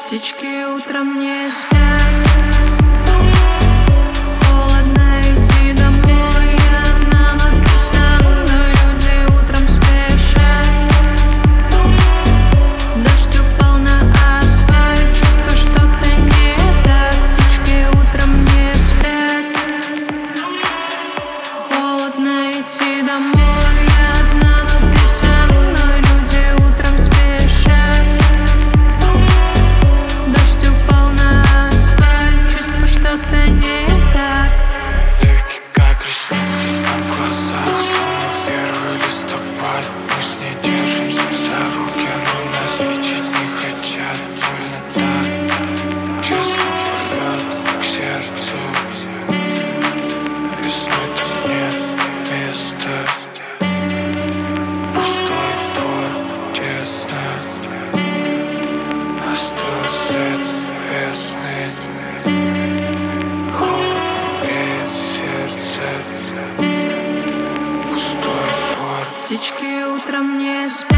Птички утром не спят. Холодно идти домой, одна, но ты со мной. Люди утром спешат. Дождь упал на асфальт, чувство что-то не так. Птички утром не спят. Холодно идти домой, одна, но ты со мной. Люди утром спешат. Дождь упал на асфальт, чувство что-то не так. Легкий как ресницы на глазах, самый первый листопад. Мы с ней держимся за руки, но нас лечить не хотят. Больно так, честно полет к сердцу. Весной тут нет места. Пустой двор, тесно. Остался след весны. Холодно греет сердце. Пустой двор. Птички утром не спят.